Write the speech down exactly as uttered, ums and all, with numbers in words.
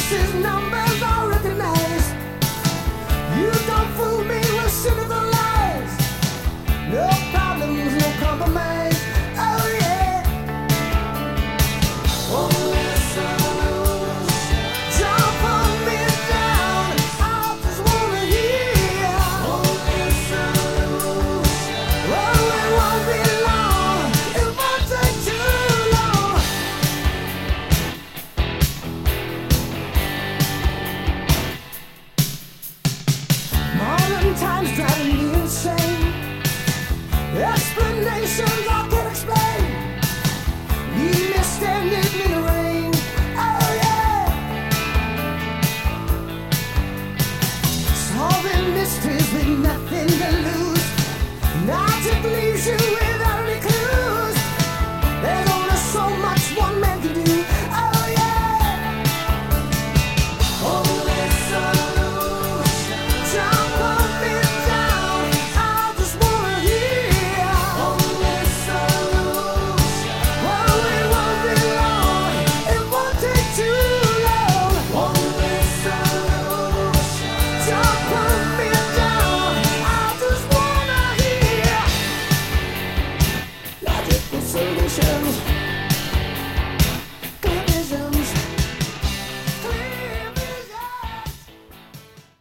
faces, numbers I recognize. You don't fool me with cynical lies. No problems, no compromise. Oh yeah. Only songs don't pull me down. I just wanna hear. Only songs. Oh, it won't be long. It won't take too long. Modern times driving me insane. Explanations I can't explain. Leave me standing in the rain. Oh yeah. Solving mysteries with nothing to lose. Magic leaves you in